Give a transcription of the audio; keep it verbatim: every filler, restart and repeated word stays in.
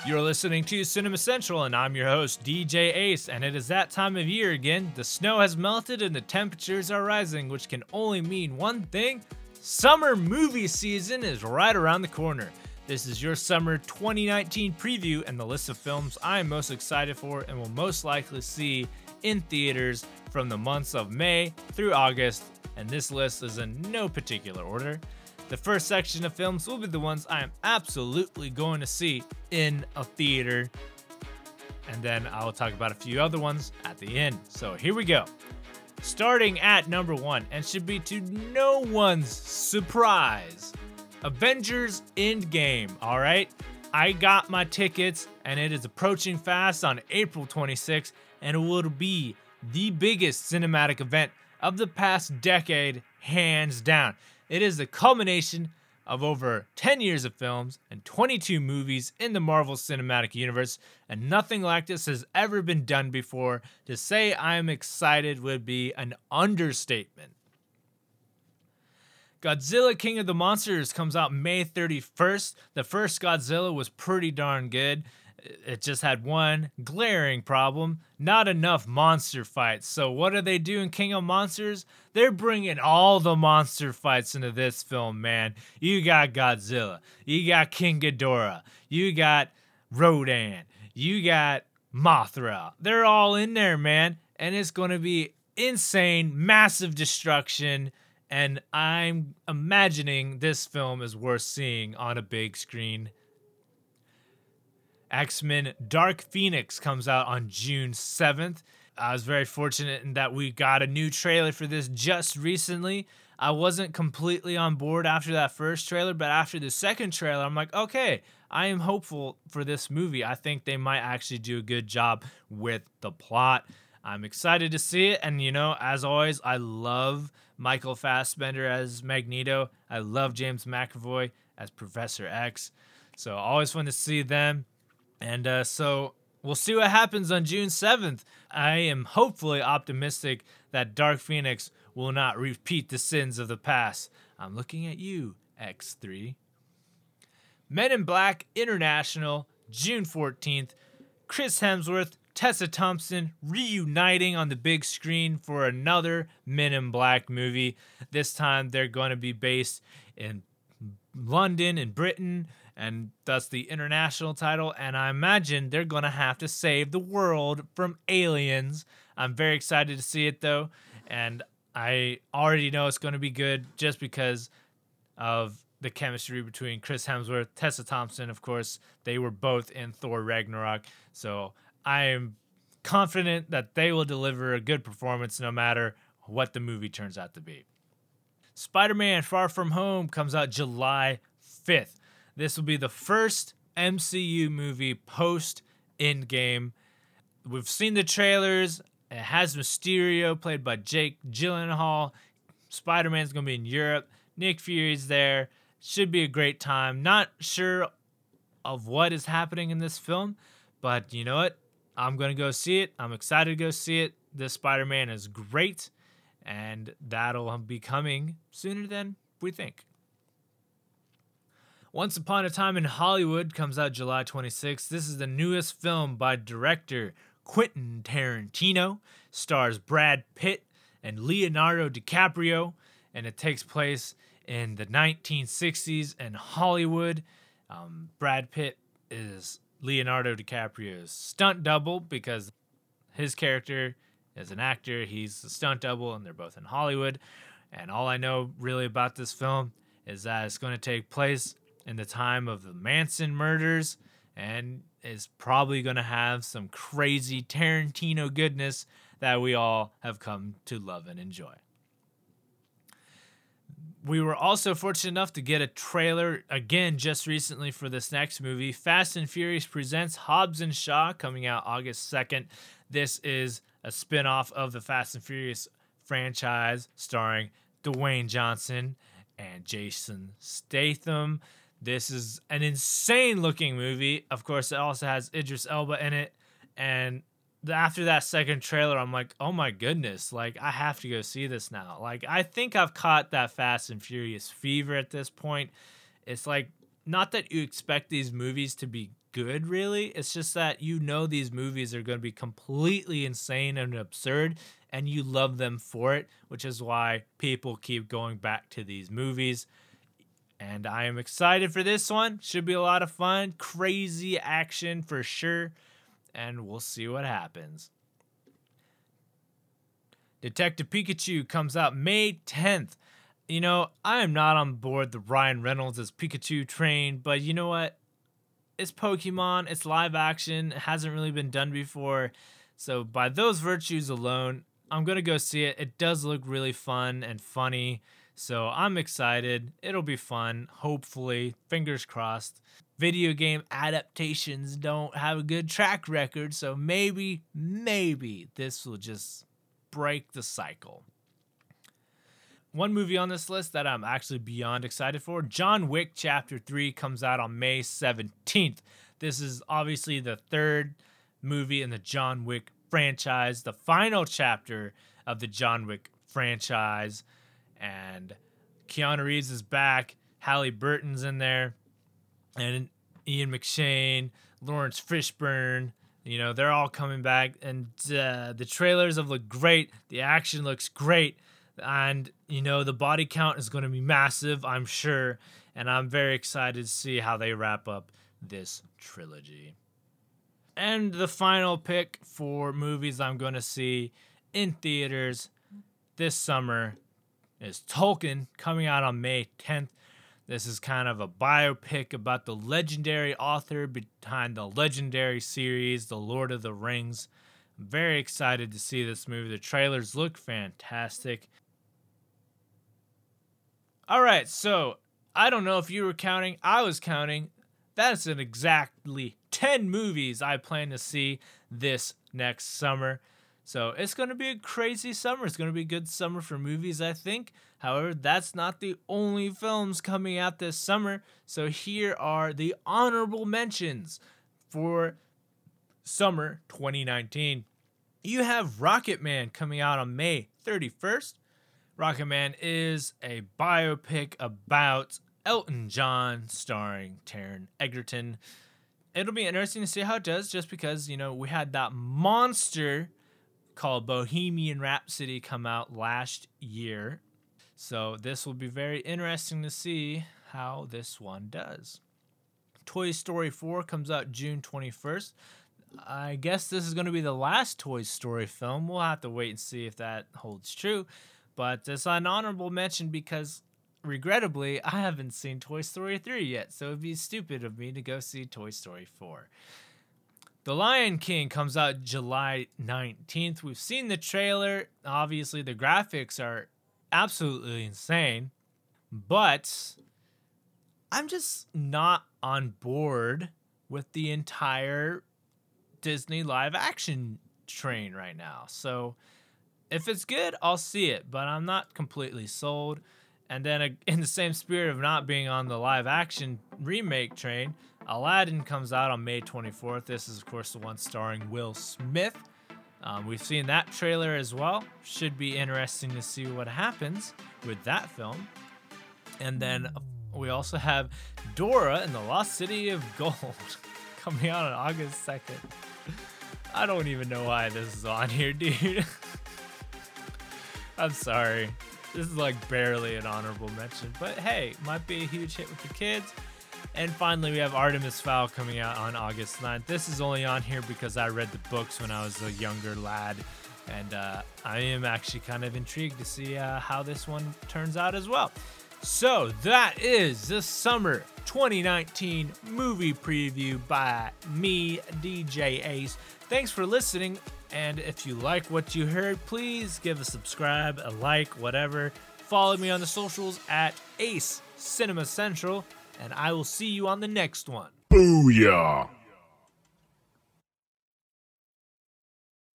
You're listening to Cinema Central, and I'm your host, D J Ace, and it is that time of year again. The snow has melted and the temperatures are rising, which can only mean one thing. Summer movie season is right around the corner. This is your summer twenty nineteen preview and the list of films I am most excited for and will most likely see in theaters from the months of May through August, and this list is in no particular order. The first section of films will be the ones I am absolutely going to see in a theater, and then I will talk about a few other ones at the end. So here we go. Starting at number one, and should be to no one's surprise, Avengers Endgame, all right? I got my tickets, and it is approaching fast on April twenty-sixth, and it will be the biggest cinematic event of the past decade, hands down. It is the culmination of over ten years of films and twenty-two movies in the Marvel Cinematic Universe, and nothing like this has ever been done before. To say I am excited would be an understatement. Godzilla King of the Monsters comes out May thirty-first. The first Godzilla was pretty darn good. It just had one glaring problem: not enough monster fights. So what do they do in King of Monsters? They're bringing all the monster fights into this film, man. You got Godzilla, you got King Ghidorah, you got Rodan, you got Mothra. They're all in there, man, and it's going to be insane, massive destruction, and I'm imagining this film is worth seeing on a big screen. X-Men Dark Phoenix comes out on June seventh. I was very fortunate in that we got a new trailer for this just recently. I wasn't completely on board after that first trailer, but after the second trailer, I'm like, okay, I am hopeful for this movie. I think they might actually do a good job with the plot. I'm excited to see it, and you know, as always, I love Michael Fassbender as Magneto. I love James McAvoy as Professor X. So always fun to see them. And uh, so we'll see what happens on June seventh. I am hopefully optimistic that Dark Phoenix will not repeat the sins of the past. I'm looking at you, X three. Men in Black International, June fourteenth. Chris Hemsworth, Tessa Thompson reuniting on the big screen for another Men in Black movie. This time they're going to be based in London and Britain, and thus the international title, and I imagine they're going to have to save the world from aliens. I'm very excited to see it, though, and I already know it's going to be good just because of the chemistry between Chris Hemsworth, Tessa Thompson, of course. They were both in Thor Ragnarok, so I am confident that they will deliver a good performance no matter what the movie turns out to be. Spider-Man Far From Home comes out July fifth. This will be the first M C U movie post-Endgame. We've seen the trailers. It has Mysterio, played by Jake Gyllenhaal. Spider-Man's going to be in Europe. Nick Fury's there. Should be a great time. Not sure of what is happening in this film, but you know what? I'm going to go see it. I'm excited to go see it. This Spider-Man is great, and that'll be coming sooner than we think. Once Upon a Time in Hollywood comes out July twenty-sixth. This is the newest film by director Quentin Tarantino. Stars Brad Pitt and Leonardo DiCaprio, and it takes place in the nineteen sixties in Hollywood. Um, Brad Pitt is Leonardo DiCaprio's stunt double because his character is an actor. He's a stunt double, and they're both in Hollywood. And all I know really about this film is that it's going to take place in the time of the Manson murders, and is probably going to have some crazy Tarantino goodness that we all have come to love and enjoy. We were also fortunate enough to get a trailer again just recently for this next movie. Fast and Furious presents Hobbs and Shaw, coming out August second. This is a spin-off of the Fast and Furious franchise starring Dwayne Johnson and Jason Statham. This is an insane looking movie. Of course, it also has Idris Elba in it. And after that second trailer, I'm like, oh my goodness, like I have to go see this now. Like I think I've caught that Fast and Furious fever at this point. It's like, not that you expect these movies to be good, really. It's just that you know these movies are going to be completely insane and absurd, and you love them for it, which is why people keep going back to these movies. And I am excited for this one. Should be a lot of fun. Crazy action for sure. And we'll see what happens. Detective Pikachu comes out May tenth. You know, I am not on board the Ryan Reynolds as Pikachu train, but you know what? It's Pokemon. It's live action. It hasn't really been done before. So by those virtues alone, I'm going to go see it. It does look really fun and funny. So I'm excited. It'll be fun. Hopefully. Fingers crossed. Video game adaptations don't have a good track record. So maybe, maybe this will just break the cycle. One movie on this list that I'm actually beyond excited for, John Wick Chapter three comes out on May seventeenth. This is obviously the third movie in the John Wick franchise, the final chapter of the John Wick franchise. And Keanu Reeves is back, Halle Burton's in there, and Ian McShane, Lawrence Fishburne. You know, they're all coming back, and uh, the trailers have looked great. The action looks great. And, you know, the body count is going to be massive, I'm sure. And I'm very excited to see how they wrap up this trilogy. And the final pick for movies I'm going to see in theaters this summer is Tolkien, coming out on May tenth. This is kind of a biopic about the legendary author behind the legendary series, The Lord of the Rings. I'm very excited to see this movie. The trailers look fantastic. All right, so I don't know if you were counting. I was counting. That's an exactly ten movies I plan to see this next summer. So it's going to be a crazy summer. It's going to be a good summer for movies, I think. However, that's not the only films coming out this summer. So here are the honorable mentions for summer twenty nineteen. You have Rocketman coming out on May thirty-first. Rocketman is a biopic about Elton John starring Taron Egerton. It'll be interesting to see how it does, just because, you know, we had that monster called Bohemian Rhapsody come out last year. So this will be very interesting to see how this one does. Toy Story four comes out June twenty-first. I guess this is going to be the last Toy Story film. We'll have to wait and see if that holds true. But it's an honorable mention because, regrettably, I haven't seen Toy Story three yet. So it'd be stupid of me to go see Toy Story four. The Lion King comes out July nineteenth. We've seen the trailer. Obviously, the graphics are absolutely insane. But I'm just not on board with the entire Disney live action train right now. So if it's good, I'll see it, but I'm not completely sold. And then in the same spirit of not being on the live action remake train, Aladdin comes out on May twenty-fourth. This is, of course, the one starring Will Smith. Um, we've seen that trailer as well. Should be interesting to see what happens with that film. And then we also have Dora and the Lost City of Gold coming out on August second. I don't even know why this is on here, dude. I'm sorry. This is like barely an honorable mention, but hey, might be a huge hit with the kids. And finally, we have Artemis Fowl coming out on August ninth. This is only on here because I read the books when I was a younger lad, and uh, I am actually kind of intrigued to see uh, how this one turns out as well. So that is the summer twenty nineteen movie preview by me, D J Ace. Thanks for listening. And if you like what you heard, please give a subscribe, a like, whatever. Follow me on the socials at Ace Cinema Central, and I will see you on the next one. Booyah!